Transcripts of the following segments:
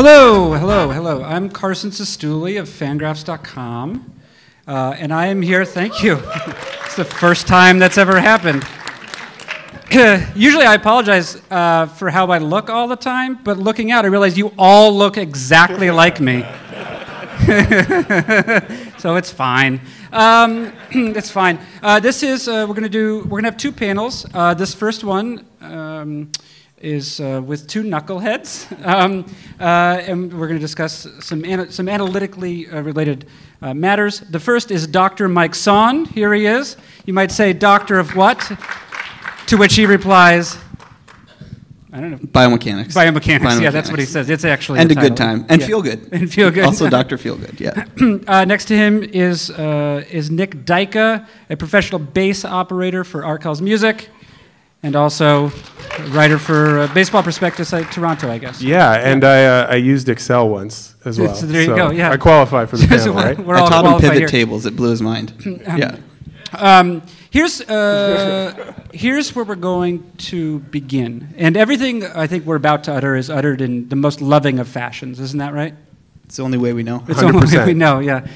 Hello. I'm Carson Sestouli of Fangraphs.com, and I am here. Thank you. It's the first time that's ever happened. Usually I apologize for how I look all the time, but looking out, I realize you all look exactly like me. So it's fine. It's fine. We're gonna have two panels. This first one is with two knuckleheads, and we're going to discuss some analytically related matters. The first is Dr. Mike Sohn. Here he is. You might say, "Doctor of what?" To which he replies, I don't know. Biomechanics. Yeah, that's what he says. It's actually and a good time. And feel good. And feel good. Also Dr. Feel Good, yeah. Next to him is Nick Dyka, a professional bass operator for Arkells Music, and also a writer for Baseball Prospectus at Toronto, I guess. Yeah, and I used Excel once as well. So there you go, yeah. I qualify for the panel, right? We're all I taught him pivot here. tables. It blew his mind. Yeah. Here's where we're going to begin. And everything I think we're about to utter is uttered in the most loving of fashions. Isn't that right? It's the only way we know. It's the only way we know, yeah.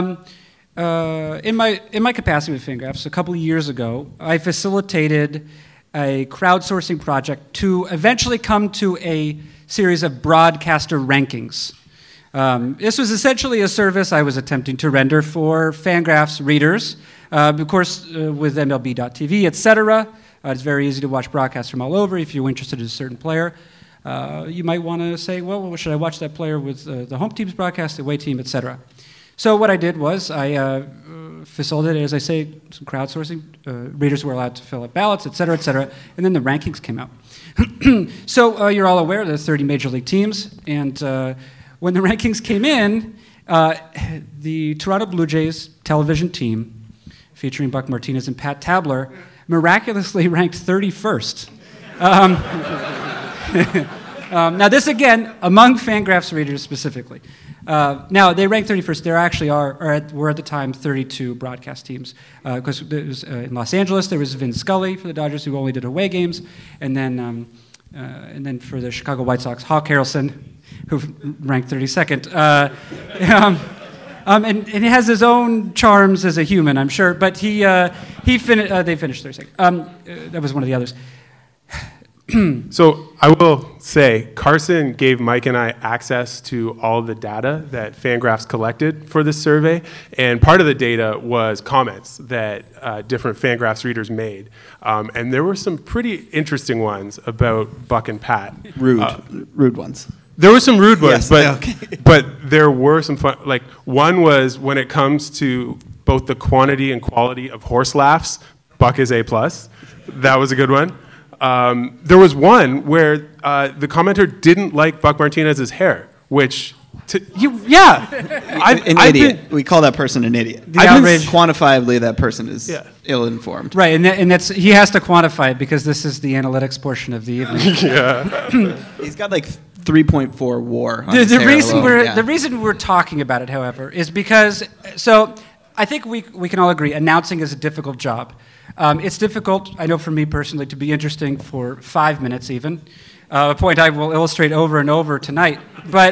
In my capacity with Fangraphs, a couple of years ago, I facilitated a crowdsourcing project to eventually come to a series of broadcaster rankings. This was essentially a service I was attempting to render for Fangraphs readers, of course, with MLB.TV, etc. It's very easy to watch broadcasts from all over. If you're interested in a certain player, you might want to say, well, should I watch that player with the home team's broadcast, the away team, etc. So what I did was I facilitated, as I say, some crowdsourcing. Readers were allowed to fill out ballots, etc., and then the rankings came out. So you're all aware there's 30 major league teams, and when the rankings came in, the Toronto Blue Jays television team, featuring Buck Martinez and Pat Tabler, miraculously ranked 31st. Now this again, among Fangraphs readers specifically. Now they ranked 31st. There actually were at the time 32 broadcast teams, because in Los Angeles there was Vin Scully for the Dodgers, who only did away games, and then for the Chicago White Sox, Hawk Harrelson, who ranked 32nd. And he has his own charms as a human, I'm sure. But they finished 32nd. That was one of the others. So I will say, Carson gave Mike and I access to all the data that Fangraphs collected for this survey, and part of the data was comments that different Fangraphs readers made, and there were some pretty interesting ones about Buck and Pat. Rude ones. There were some rude ones, yes, but there were some fun. Like one was when it comes to both the quantity and quality of horse laughs, Buck is A+. That was a good one. There was one where the commenter didn't like Buck Martinez's hair, which, an idiot. We call that person an idiot. Quantifiably, that person is ill-informed. Right, and that's he has to quantify it because this is the analytics portion of the evening. Yeah. He's got like 3.4 WAR on his the hair reason alone. the reason we're talking about it, however, is because I think we can all agree announcing is a difficult job. It's difficult, I know for me personally, to be interesting for 5 minutes even, a point I will illustrate over and over tonight. But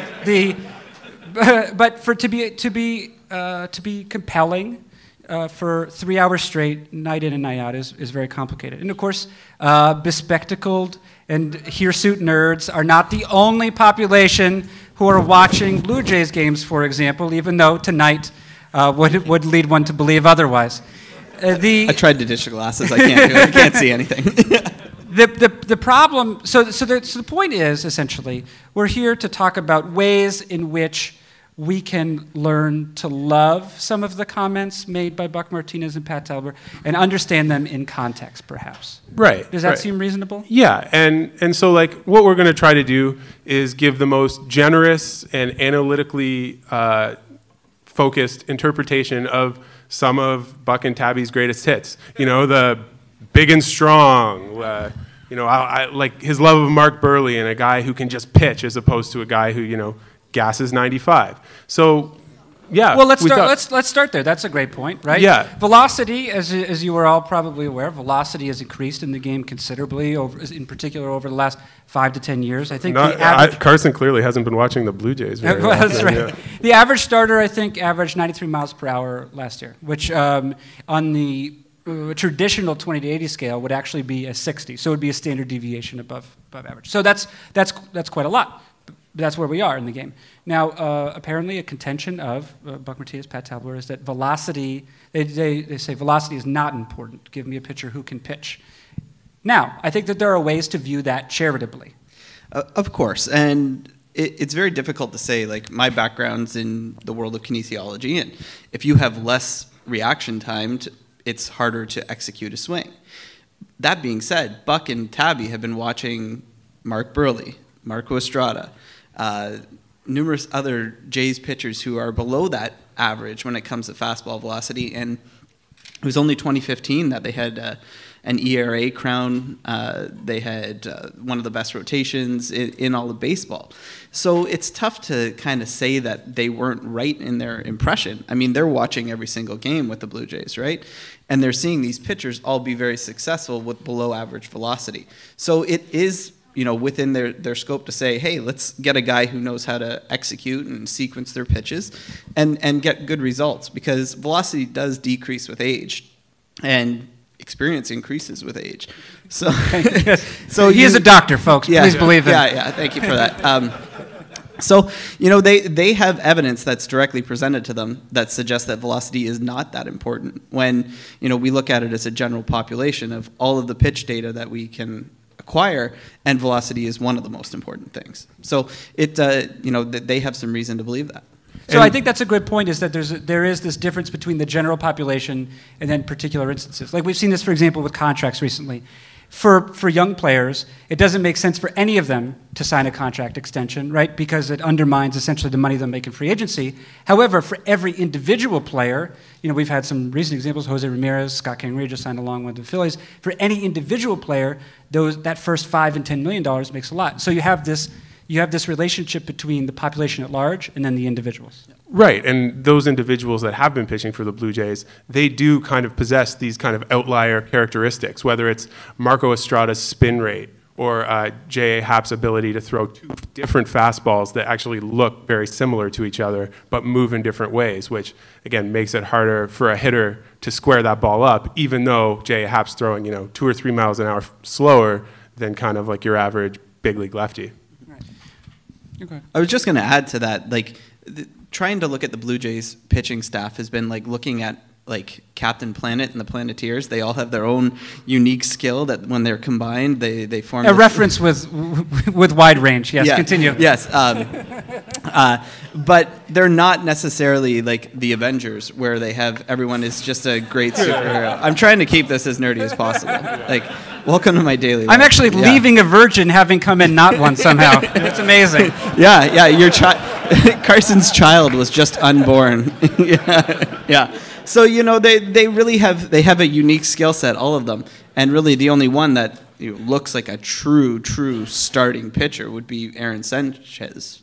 to be compelling for 3 hours straight, night in and night out, is very complicated. And of course, bespectacled and hirsute nerds are not the only population who are watching Blue Jays games, for example, even though tonight would lead one to believe otherwise. I tried to ditch the glasses. I can't do it. I can't see anything. The problem. So the point is essentially we're here to talk about ways in which we can learn to love some of the comments made by Buck Martinez and Pat Tabler and understand them in context, perhaps. Right. Does that seem reasonable? Yeah, and so like what we're going to try to do is give the most generous and analytically focused interpretation of some of Buck and Tabby's greatest hits. You know, the big and strong. I like his love of Mark Burley and a guy who can just pitch as opposed to a guy who gasses 95. So Yeah. Well, let's start there. That's a great point, right? Yeah. Velocity, as you are all probably aware, velocity has increased in the game considerably, in particular over the last 5 to 10 years. I think Carson clearly hasn't been watching the Blue Jays very well. That's right. Yeah. The average starter, I think, averaged 93 miles per hour last year, which on the traditional 20 to 80 scale would actually be a 60. So it would be a standard deviation above average. So that's quite a lot. That's where we are in the game. Now, apparently a contention of Buck Martinez, Pat Tabler, is that velocity, they say velocity is not important. Give me a pitcher who can pitch. Now, I think that there are ways to view that charitably. Of course, and it's very difficult to say, like, my background's in the world of kinesiology, and if you have less reaction time, it's harder to execute a swing. That being said, Buck and Tabby have been watching Mark Buehrle, Marco Estrada, numerous other Jays pitchers who are below that average when it comes to fastball velocity. And it was only 2015 that they had an ERA crown. They had one of the best rotations in all of baseball. So it's tough to kind of say that they weren't right in their impression. I mean, they're watching every single game with the Blue Jays, right? And they're seeing these pitchers all be very successful with below average velocity. So it is, within their scope to say, hey, let's get a guy who knows how to execute and sequence their pitches and get good results, because velocity does decrease with age and experience increases with age. So, so he is a doctor, folks. Yeah, please believe him. Yeah, thank you for that. So, they have evidence that's directly presented to them that suggests that velocity is not that important when, we look at it as a general population of all of the pitch data that we can acquire, and velocity is one of the most important things. So they have some reason to believe that. So I think that's a good point, is that there is this difference between the general population and then particular instances. Like we've seen this, for example, with contracts recently. For young players, it doesn't make sense for any of them to sign a contract extension, right? Because it undermines essentially the money they'll make in free agency. However, for every individual player, we've had some recent examples. Jose Ramirez, Scott Kingery just signed along with the Phillies. For any individual player, that first $5 and $10 million makes a lot. So you have this relationship between the population at large and then the individuals. Right, and those individuals that have been pitching for the Blue Jays, they do kind of possess these kind of outlier characteristics, whether it's Marco Estrada's spin rate or J.A. Happ's ability to throw two different fastballs that actually look very similar to each other but move in different ways, which, again, makes it harder for a hitter to square that ball up, even though J.A. Happ's throwing 2 or 3 miles an hour slower than kind of like your average big league lefty. Right. Okay. I was just going to add to that, trying to look at the Blue Jays pitching staff has been like looking at Captain Planet and the Planeteers. They all have their own unique skill that when they're combined, they form a reference with wide range. Yes, yeah, continue. Yes, but they're not necessarily like the Avengers, where they have everyone is just a great superhero. I'm trying to keep this as nerdy as possible. Welcome to my daily life. I'm actually leaving a virgin, having come in not one somehow. It's amazing. Yeah. Your Carson's child was just unborn. Yeah. So they really have a unique skill set, all of them, and really the only one that looks like a true starting pitcher would be Aaron Sanchez.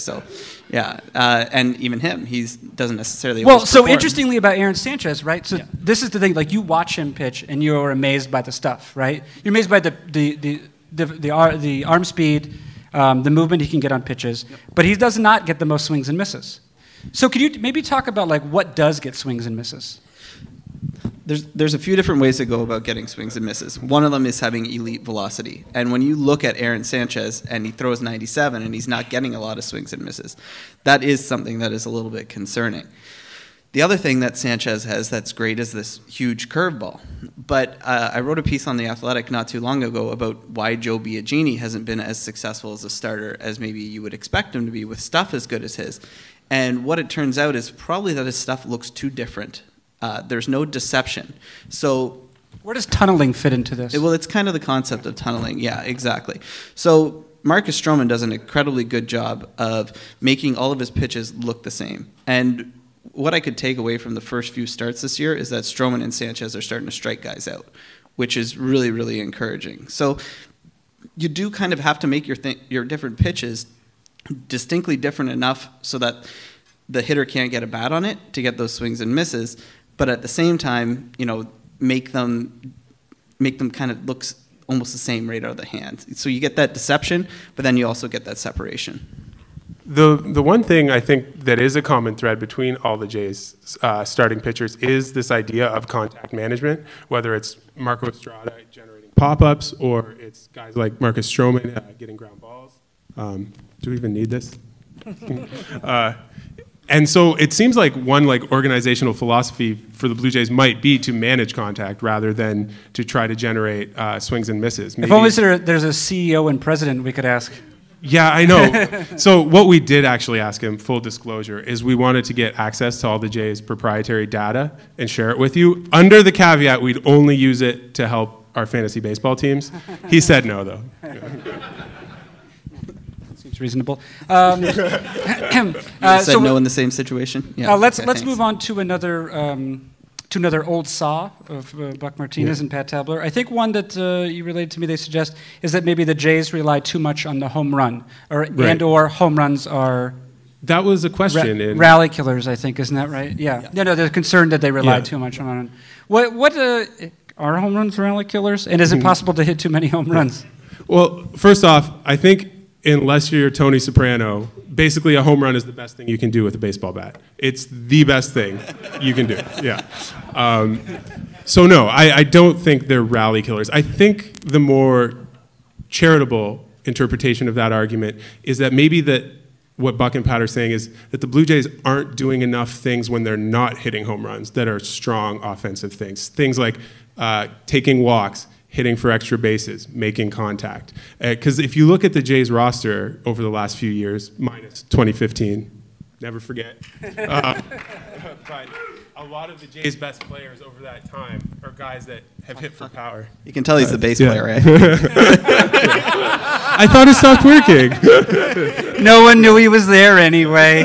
And even him, he doesn't necessarily. Well, so interestingly about Aaron Sanchez, right? So this is the thing. You watch him pitch, and you're amazed by the stuff, right? You're amazed by the arm speed, the movement he can get on pitches, but he does not get the most swings and misses. So could you maybe talk about what does get swings and misses? There's a few different ways to go about getting swings and misses. One of them is having elite velocity. And when you look at Aaron Sanchez and he throws 97 and he's not getting a lot of swings and misses, that is something that is a little bit concerning. The other thing that Sanchez has that's great is this huge curveball. But I wrote a piece on The Athletic not too long ago about why Joe Biagini hasn't been as successful as a starter as maybe you would expect him to be with stuff as good as his. And what it turns out is probably that his stuff looks too different. There's no deception. So where does tunneling fit into this? Well, it's kind of the concept of tunneling. Yeah, exactly. So Marcus Stroman does an incredibly good job of making all of his pitches look the same. And what I could take away from the first few starts this year is that Stroman and Sanchez are starting to strike guys out, which is really, really encouraging. So you do kind of have to make your different pitches distinctly different enough so that the hitter can't get a bat on it to get those swings and misses, but at the same time, make them kind of look almost the same right out of the hand. So you get that deception, but then you also get that separation. The one thing I think that is a common thread between all the Jays starting pitchers is this idea of contact management, whether it's Marco Estrada generating pop-ups or it's guys like Marcus Stroman getting ground balls. Do we even need this? And so it seems like one organizational philosophy for the Blue Jays might be to manage contact rather than to try to generate swings and misses. Maybe. If only there's a CEO and president we could ask. Yeah, I know. So what we did actually ask him, full disclosure, is we wanted to get access to all the Jays' proprietary data and share it with you, under the caveat we'd only use it to help our fantasy baseball teams. He said no, though. Seems reasonable. You said no in the same situation? Yeah. Let's move on to another old saw of Buck Martinez and Pat Tabler. I think one that you relayed to me, they suggest, is that maybe the Jays rely too much on the home run, or home runs are... That was a question. Rally killers, I think, isn't that right? Yeah. No, they're concerned that they rely too much on it. What are home runs rally killers? And is it possible to hit too many home runs? Well, first off, I think unless you're Tony Soprano, basically a home run is the best thing you can do with a baseball bat. It's the best thing you can do, yeah. So no, I don't think they're rally killers. I think the more charitable interpretation of that argument is that maybe what Buck and Pat are saying is that the Blue Jays aren't doing enough things when they're not hitting home runs that are strong offensive things. Things like taking walks, hitting for extra bases, making contact. Because if you look at the Jays roster over the last few years, minus 2015, never forget. But a lot of the Jays' best players over that time are guys that have hit for power. You can tell he's the bass player, right? I thought it stopped working. No one knew he was there anyway.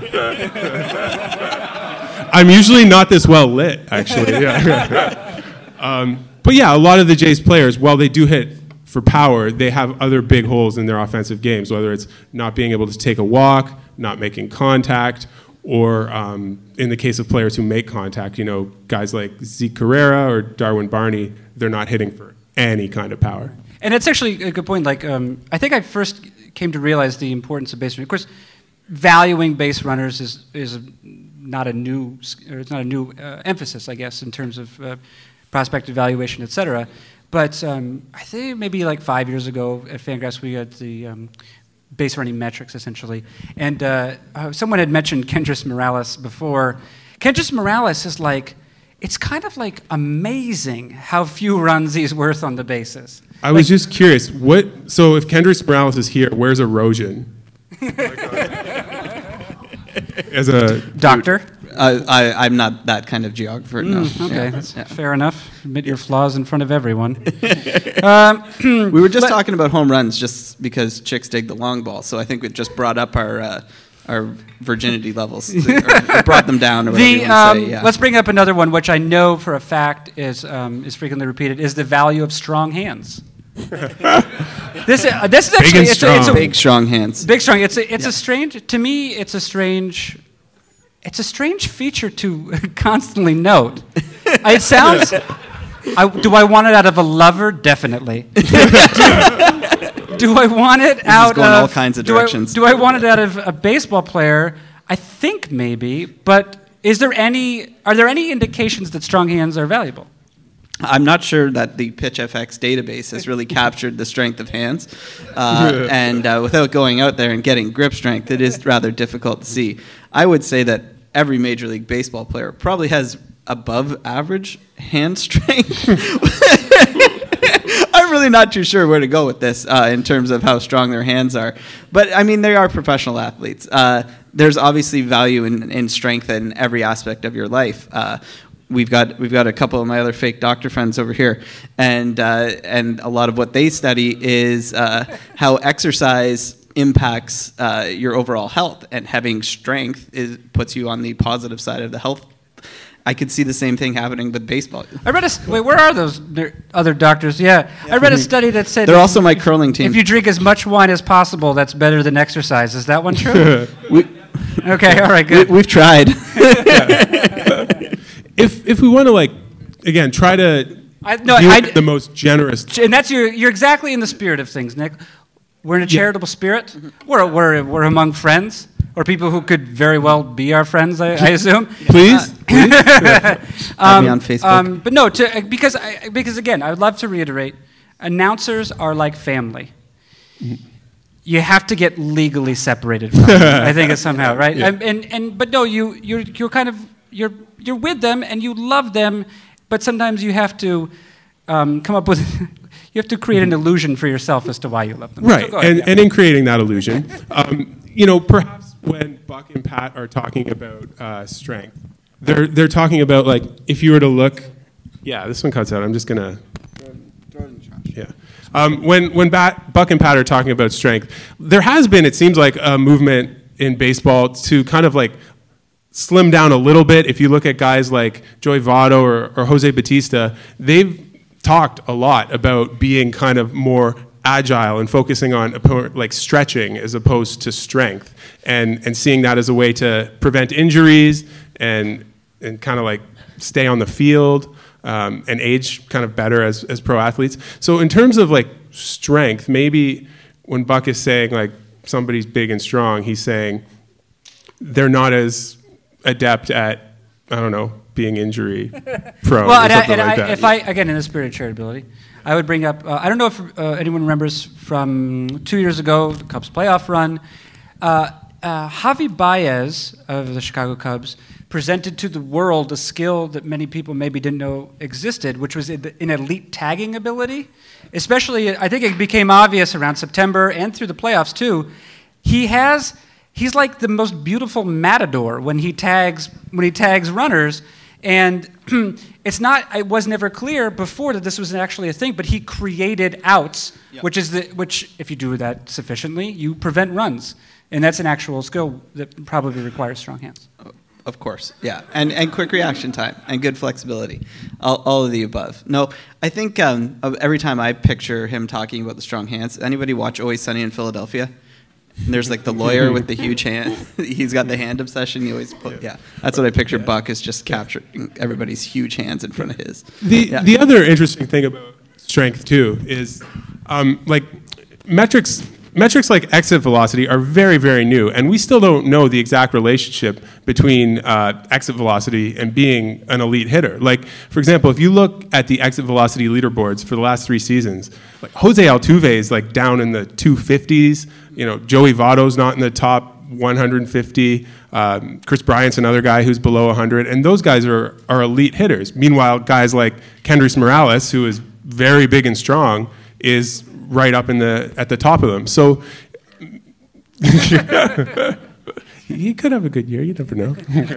I'm usually not this well lit, actually. Yeah. But yeah, a lot of the Jays players, while they do hit for power, they have other big holes in their offensive games, whether it's not being able to take a walk, not making contact, or in the case of players who make contact, guys like Zeke Carrera or Darwin Barney, they're not hitting for any kind of power. And it's actually a good point. I think I first came to realize the importance of base running. Of course, valuing base runners is not a new emphasis, I guess, in terms of prospect evaluation, et cetera. But I think maybe 5 years ago at Fangraphs we had the base running metrics, essentially. And someone had mentioned Kendrys Morales before. Kendrys Morales is it's kind of amazing how few runs he's worth on the bases. I was just curious, so if Kendrys Morales is here, where's erosion? As a doctor? I'm not that kind of geographer, no. Okay, that's fair enough. Admit your flaws in front of everyone. We were just talking about home runs just because chicks dig the long ball, so I think it just brought up our virginity levels, or brought them down, or whatever you want to say. Yeah. Let's bring up another one, which I know for a fact is frequently repeated, is the value of strong hands. This is actually it's big strong hands. Big strong. It's a strange. To me, it's a strange feature to constantly note. It sounds. Do I want it out of a lover? Definitely. Do I want it out of all kinds of directions? Do I want it out of a baseball player? I think maybe. But are there any indications that strong hands are valuable? I'm not sure that the PitchFX database has really captured the strength of hands. And without going out there and getting grip strength, it is rather difficult to see. I would say that every Major League Baseball player probably has above average hand strength. I'm really not too sure where to go with this in terms of how strong their hands are. But, I mean, they are professional athletes. There's obviously value in strength in every aspect of your life. We've got a couple of my other fake doctor friends over here, and a lot of what they study is how exercise impacts your overall health, and having strength puts you on the positive side of the health. I could see the same thing happening with baseball. Where are those other doctors? Yeah. I read a study that said they're also my curling team. If you drink as much wine as possible, that's better than exercise. Is that one true? Okay, all right, good. We've tried. If we want to like again try to view it the most generous, and that's you're exactly in the spirit of things, Nick. We're in a charitable spirit. We're among friends, or people who could very well be our friends. I assume. please. Add me on Facebook. But no, because again, I would love to reiterate: announcers are like family. You have to get legally separated from them, I think it's somehow right. Yeah. But no, you're kind of you're with them and you love them, but sometimes you have to come up with you have to create an illusion for yourself as to why you love them. Right, So ahead, and in creating that illusion, perhaps when Buck and Pat are talking about strength, they're talking about like if you were to look, this one cuts out. I'm just gonna Throw it in the trash. yeah. When Buck and Pat are talking about strength, there has been, it seems like, a movement in baseball to kind of like slim down a little bit. If you look at guys like Joey Votto or Jose Bautista, they've talked a lot about being kind of more agile and focusing on like stretching as opposed to strength, and seeing that as a way to prevent injuries and kind of like stay on the field. And age kind of better as pro athletes. So in terms of like strength, maybe when Buck is saying like somebody's big and strong, he's saying they're not as adept at, I don't know, being injury prone or something like that. If I, again, in the spirit of charitability, I would bring up, I don't know if anyone remembers from 2 years ago, the Cubs playoff run, Javi Baez of the Chicago Cubs presented to the world a skill that many people maybe didn't know existed, which was an elite tagging ability. Especially, I think it became obvious around September and through the playoffs too. He's like the most beautiful matador when he tags runners, and it was never clear before that this was actually a thing, but he created outs, which if you do that sufficiently, you prevent runs. And that's an actual skill that probably requires strong hands. Of course, yeah, and quick reaction time and good flexibility, all of the above. No, I think every time I picture him talking about the strong hands, anybody watch Always Sunny in Philadelphia? And there's like the lawyer with the huge hand. He's got the hand obsession. He always that's what I picture. Buck is just capturing everybody's huge hands in front of his. The other interesting thing about strength too is like metrics like exit velocity are very, very new, and we still don't know the exact relationship between exit velocity and being an elite hitter. Like, for example, if you look at the exit velocity leaderboards for the last 3 seasons, like Jose Altuve is like down in the 250s. Joey Votto's not in the top 150. Chris Bryant's another guy who's below 100, and those guys are elite hitters. Meanwhile, guys like Kendrys Morales, who is very big and strong, is right up at the top of them. So he could have a good year. You never know.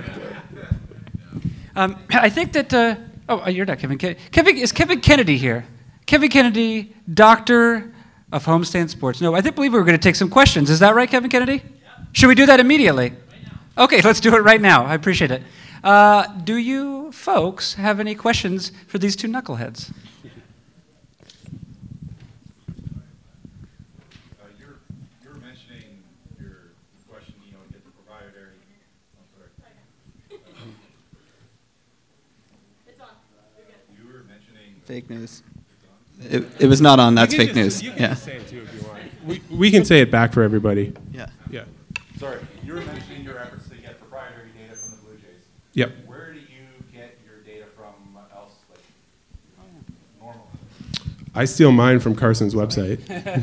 I think that. You're not Kevin Kennedy. Is Kevin Kennedy here? Kevin Kennedy, doctor of homestand sports. No, I believe we were going to take some questions. Is that right, Kevin Kennedy? Yeah. Should we do that immediately? Right now. Okay, let's do it right now. I appreciate it. Do you folks have any questions for these two knuckleheads? Fake news. It was not on. That's fake news. You can just say it too if you want. We can say it back for everybody. Yeah. Sorry, you were mentioning your efforts to get proprietary data from the Blue Jays. Yep. Where do you get your data from else, like normal? I steal mine from Carson's website.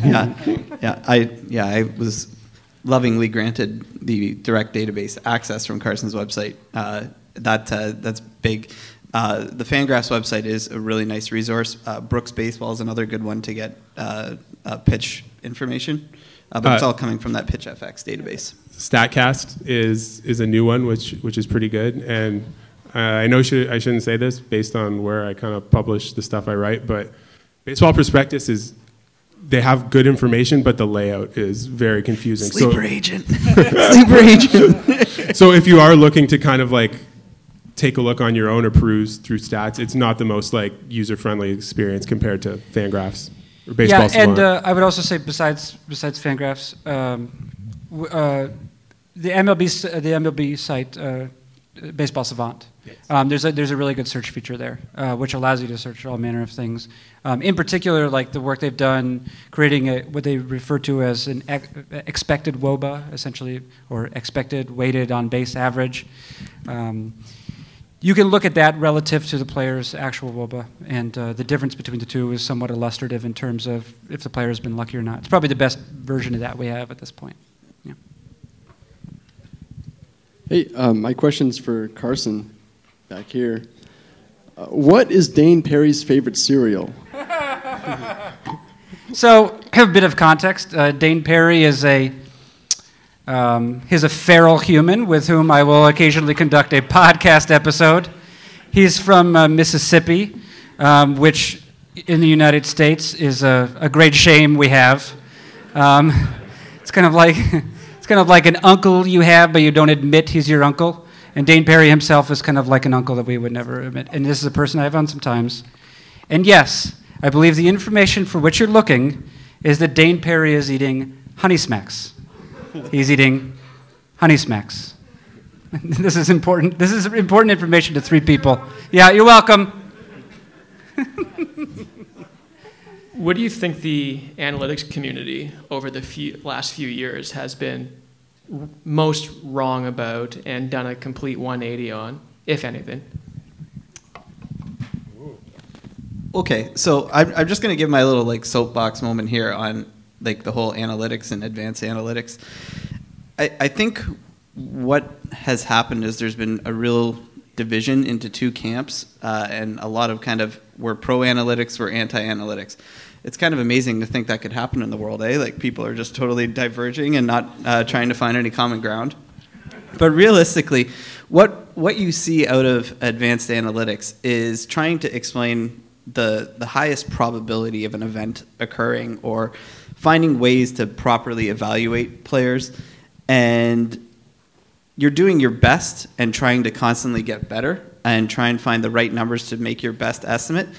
I was lovingly granted the direct database access from Carson's website. That's big. The Fangraphs website is a really nice resource. Brooks Baseball is another good one to get pitch information, but it's all coming from that PitchFX database. StatCast is a new one, which is pretty good. And I know I shouldn't say this based on where I kind of publish the stuff I write, but Baseball Prospectus they have good information, but the layout is very confusing. Sleeper agent. Sleeper agent. So if you are looking to kind of like take a look on your own or peruse through stats, it's not the most like user-friendly experience compared to Fangraphs or Baseball Savant. And I would also say besides Fangraphs, the MLB site, Baseball Savant. Yes. There's a really good search feature there, which allows you to search all manner of things. In particular, like the work they've done creating what they refer to as an expected WOBA, essentially, or expected weighted on base average. You can look at that relative to the player's actual WOBA, and the difference between the two is somewhat illustrative in terms of if the player has been lucky or not. It's probably the best version of that we have at this point. Yeah. Hey, my question's for Carson back here. What is Dane Perry's favorite cereal? So, a bit of context. Dane Perry is he's a feral human with whom I will occasionally conduct a podcast episode. He's from Mississippi, which in the United States is a great shame we have. It's kind of like an uncle you have, but you don't admit he's your uncle. And Dane Perry himself is kind of like an uncle that we would never admit. And this is a person I've known sometimes. And yes, I believe the information for which you're looking is that Dane Perry is eating Honey Smacks. He's eating Honey Smacks. This is important. This is important information to 3 people. Yeah, you're welcome. What do you think the analytics community over the last few years has been most wrong about and done a complete 180 on, if anything? Okay, so I'm just going to give my little like soapbox moment here on like the whole analytics and advanced analytics. I think what has happened is there's been a real division into 2 camps, and a lot of kind of we're pro analytics, we're anti analytics. It's kind of amazing to think that could happen in the world, eh? Like people are just totally diverging and not trying to find any common ground. But realistically, what you see out of advanced analytics is trying to explain the highest probability of an event occurring or finding ways to properly evaluate players. And you're doing your best and trying to constantly get better and try and find the right numbers to make your best estimate.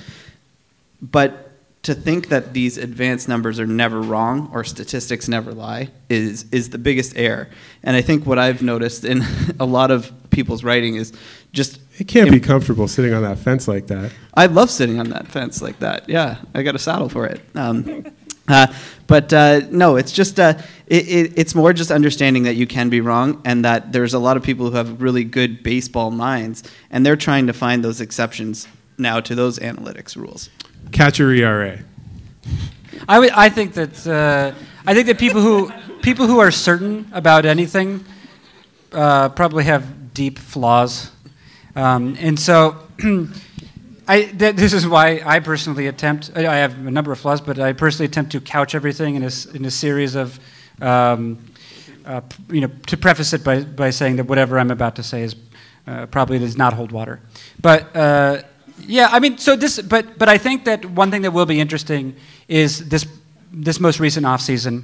But to think that these advanced numbers are never wrong or statistics never lie is the biggest error. And I think what I've noticed in a lot of people's writing is just... It can't be comfortable sitting on that fence like that. I love sitting on that fence like that. Yeah, I got a saddle for it. But no, it's just it's more just understanding that you can be wrong and that there's a lot of people who have really good baseball minds, and they're trying to find those exceptions now to those analytics rules. Catcher ERA. I think that people who are certain about anything probably have deep flaws, and so. This is why I personally attempt. I have a number of flaws, but I personally attempt to couch everything in a series of, to preface it by saying that whatever I'm about to say is probably does not hold water. But yeah, I mean, so this. But I think that one thing that will be interesting is this most recent off season,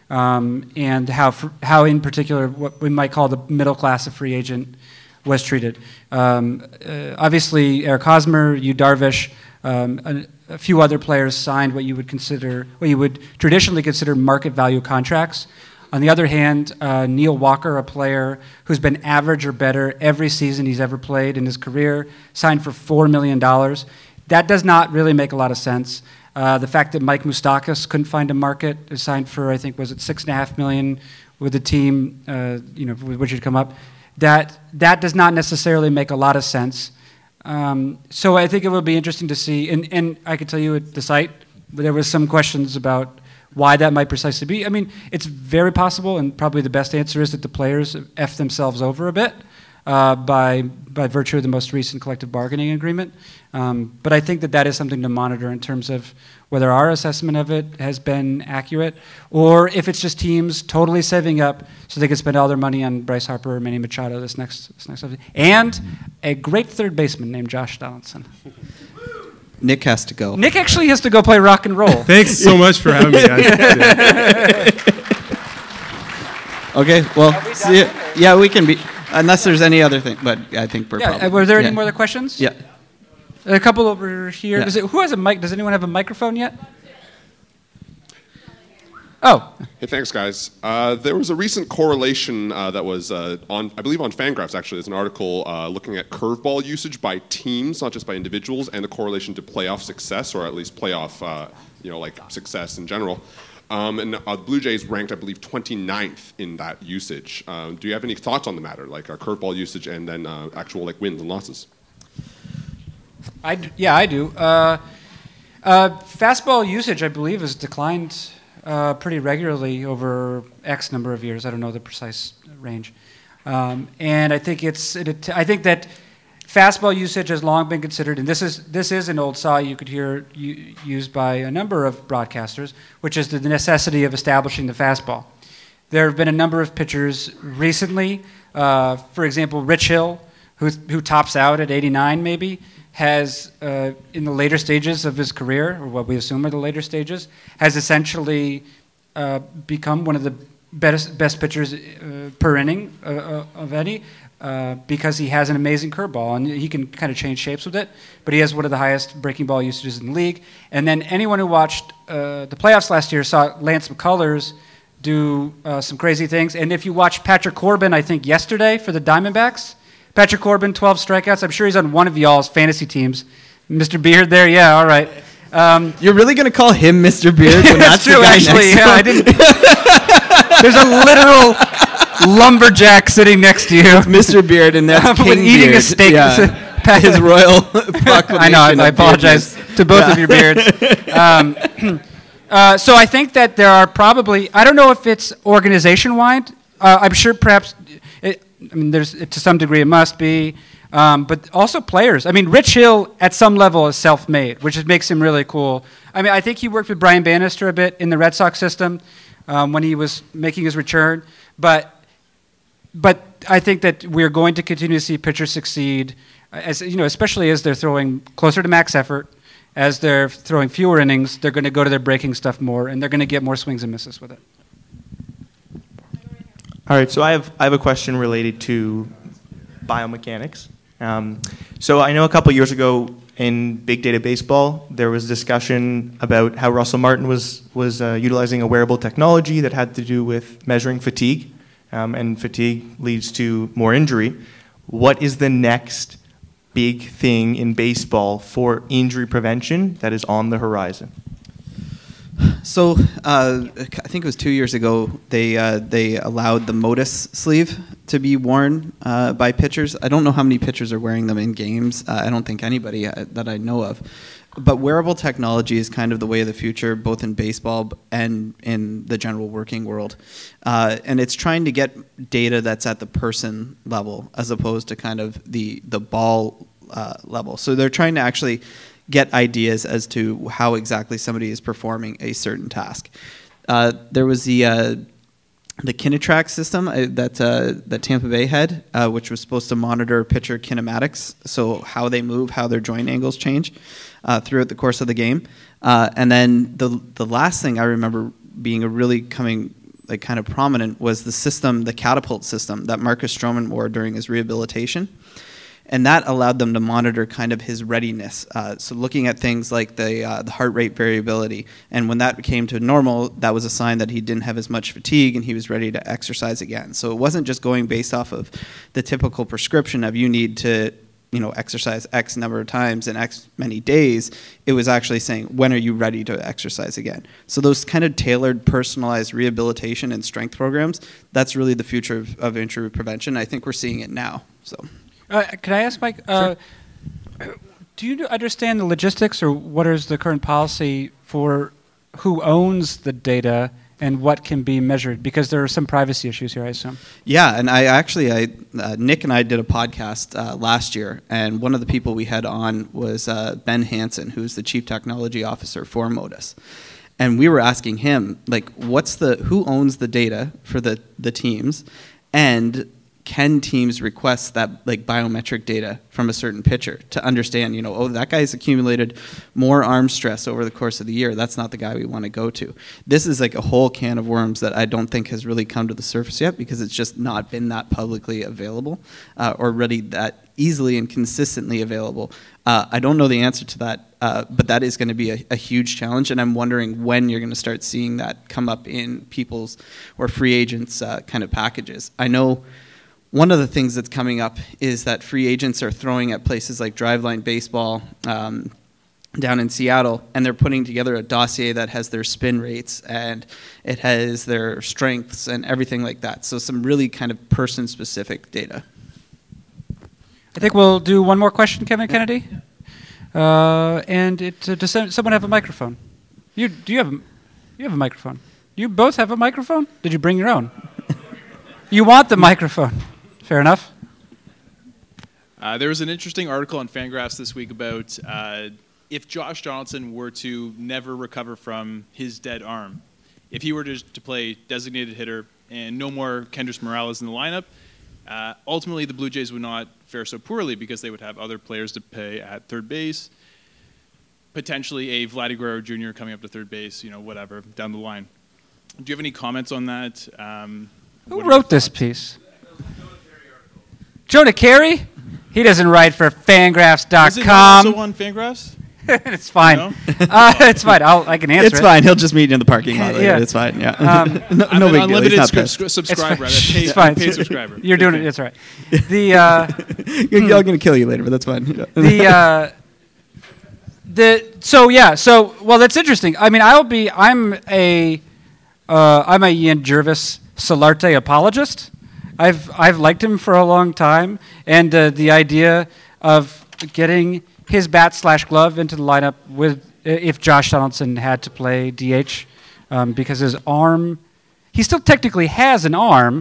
and how in particular what we might call the middle class of free agent was treated. Obviously, Eric Hosmer, Yu Darvish, a few other players signed what you would traditionally consider market value contracts. On the other hand, Neil Walker, a player who's been average or better every season he's ever played in his career, signed for $4 million. That does not really make a lot of sense. The fact that Mike Moustakas couldn't find a market, is signed for, I think, was it $6.5 million with the team, with which he'd come up. That does not necessarily make a lot of sense. So I think it will be interesting to see, and I could tell you at the site, there was some questions about why that might precisely be. I mean, it's very possible, and probably the best answer is that the players F themselves over a bit by virtue of the most recent collective bargaining agreement. But I think that is something to monitor in terms of whether our assessment of it has been accurate, or if it's just teams totally saving up so they can spend all their money on Bryce Harper or Manny Machado this next season, and a great third baseman named Josh Donaldson. Nick has to go. Nick actually has to go play rock and roll. Thanks so much for having me, guys. Okay, well, see you. Yeah, we can be, unless there's any other thing, but I think we're probably... Were there any more other questions? Yeah. A couple over here. Yeah. Who has a mic? Does anyone have a microphone yet? Oh, Hey, thanks, guys. There was a recent correlation that was on, I believe, on Fangraphs. Actually, there's an article looking at curveball usage by teams, not just by individuals, and the correlation to playoff success, or at least playoff, like success in general. And the Blue Jays ranked, I believe, 29th in that usage. Do you have any thoughts on the matter, like curveball usage and then actual wins and losses? I do. Fastball usage, I believe, has declined pretty regularly over X number of years. I don't know the precise range, and I think I think that fastball usage has long been considered, and this is an old saw you could hear used by a number of broadcasters, which is the necessity of establishing the fastball. There have been a number of pitchers recently. For example, Rich Hill, who tops out at 89, maybe, has, in the later stages of his career, or what we assume are the later stages, has essentially become one of the best pitchers per inning of any, because he has an amazing curveball, and he can kind of change shapes with it, but he has one of the highest breaking ball usages in the league. And then anyone who watched the playoffs last year saw Lance McCullers do some crazy things. And if you watched Patrick Corbin, I think yesterday for the Diamondbacks, Patrick Corbin, 12 strikeouts. I'm sure he's on one of y'all's fantasy teams. Mr. Beard there, yeah, all right. You're really going to call him Mr. Beard when that's true, the guy actually. next to Yeah, him? I didn't. There's a literal lumberjack sitting next to you. Mr. Beard, and that's King eating Beard. a steak. Yeah. His royal proclamation. I know. I of apologize beardness. to both of your beards. So I think that there are probably. I don't know if it's organization-wide. I'm sure perhaps. There's to some degree it must be, but also players. I mean, Rich Hill at some level is self-made, which makes him really cool. I mean, I think he worked with Brian Bannister a bit in the Red Sox system when he was making his return, but I think that we're going to continue to see pitchers succeed, especially as they're throwing closer to max effort, as they're throwing fewer innings. They're going to go to their breaking stuff more, and they're going to get more swings and misses with it. All right, so I have a question related to biomechanics. So I know a couple years ago in Big Data Baseball, there was discussion about how Russell Martin was utilizing a wearable technology that had to do with measuring fatigue, and fatigue leads to more injury. What is the next big thing in baseball for injury prevention that is on the horizon? So I think it was 2 years ago they allowed the Modus sleeve to be worn by pitchers. I don't know how many pitchers are wearing them in games. I don't think anybody that I know of. But wearable technology is kind of the way of the future, both in baseball and in the general working world. And it's trying to get data that's at the person level as opposed to kind of the ball level. So they're trying to actually get ideas as to how exactly somebody is performing a certain task. There was the Kinetrack system that Tampa Bay had, which was supposed to monitor pitcher kinematics, so how they move, how their joint angles change throughout the course of the game. And then the last thing I remember being kind of prominent was the system, the catapult system that Marcus Stroman wore during his rehabilitation. And that allowed them to monitor kind of his readiness. So looking at things like the heart rate variability. And when that came to normal, that was a sign that he didn't have as much fatigue and he was ready to exercise again. So it wasn't just going based off of the typical prescription of you need to exercise X number of times in X many days. It was actually saying, when are you ready to exercise again? So those kind of tailored, personalized rehabilitation and strength programs, that's really the future of injury prevention. I think we're seeing it now. So. Can I ask, Mike, Sure. Do you understand the logistics, or what is the current policy for who owns the data and what can be measured? Because there are some privacy issues here, I assume. Yeah, and Nick and I did a podcast last year, and one of the people we had on was Ben Hansen, who's the Chief Technology Officer for Modus. And we were asking him, who owns the data for the teams, and can teams request that biometric data from a certain pitcher to understand, that guy's accumulated more arm stress over the course of the year. That's not the guy we want to go to. This is a whole can of worms that I don't think has really come to the surface yet because it's just not been that publicly available or really that easily and consistently available. I don't know the answer to that but that is going to be a huge challenge, and I'm wondering when you're going to start seeing that come up in people's or free agents' kind of packages. I know one of the things that's coming up is that free agents are throwing at places like Driveline Baseball down in Seattle, and they're putting together a dossier that has their spin rates and it has their strengths and everything like that. So some really kind of person-specific data. I think we'll do one more question, Kevin Kennedy. Does someone have a microphone? You have a microphone. You both have a microphone? Did you bring your own? You want the microphone. Fair enough. There was an interesting article on Fangraphs this week about if Josh Donaldson were to never recover from his dead arm, if he were to play designated hitter and no more Kendrys Morales in the lineup, ultimately the Blue Jays would not fare so poorly because they would have other players to play at third base, potentially a Vladdy Guerrero Jr. coming up to third base, whatever, down the line. Do you have any comments on that? Who wrote this piece? Jonah Carey? He doesn't write for Fangraphs.com. Is it not also on Fangraphs? It's fine. No? It's fine. I can answer It's fine. He'll just meet you in the parking lot later. Yeah. It's fine. Yeah. I'm no an big deal. He's unlimited not pissed. subscriber. It's fine. Paid subscriber. You're doing it. That's right. I'm going to kill you later, but that's fine. Well, that's interesting. I mean, I'm a Ian Jervis Solarte apologist. I've liked him for a long time, and the idea of getting his bat/glove into the lineup with if Josh Donaldson had to play DH, because his arm, he still technically has an arm.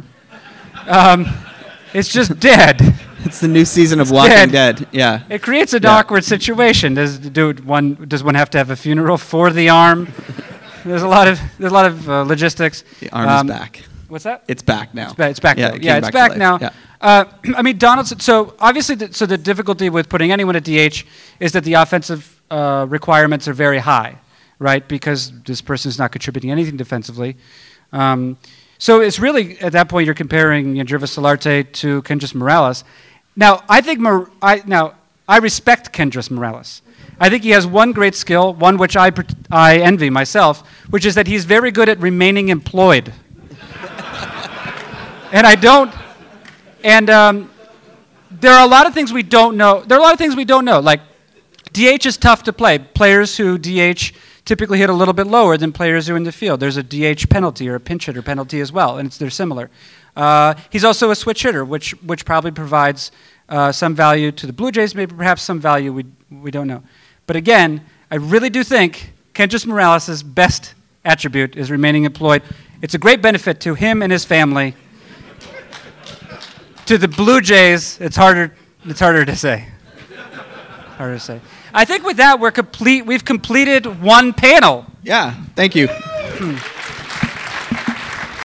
It's just dead. It's the new season of Walking Dead. Yeah. It creates an awkward situation. Does one have to have a funeral for the arm? There's a lot of logistics. The arm is back. What's that? It's back now. It's back now. Yeah, it's back now. Yeah. I mean, Donaldson. So obviously, the difficulty with putting anyone at DH is that the offensive requirements are very high, right? Because this person is not contributing anything defensively. So it's really at that point you're comparing Jervis Solarte to Kendrys Morales. Now I think I respect Kendrys Morales. I think he has one great skill, one which I envy myself, which is that he's very good at remaining employed. And I don't. And there are a lot of things we don't know. Like DH is tough to play. Players who DH typically hit a little bit lower than players who are in the field. There's a DH penalty or a pinch hitter penalty as well, and they're similar. He's also a switch hitter, which probably provides some value to the Blue Jays, maybe perhaps some value we don't know. But again, I really do think Kendrys Morales' best attribute is remaining employed. It's a great benefit to him and his family. To the Blue Jays, it's harder to say. Harder to say. I think with that we're complete. We've completed one panel. Yeah. Thank you.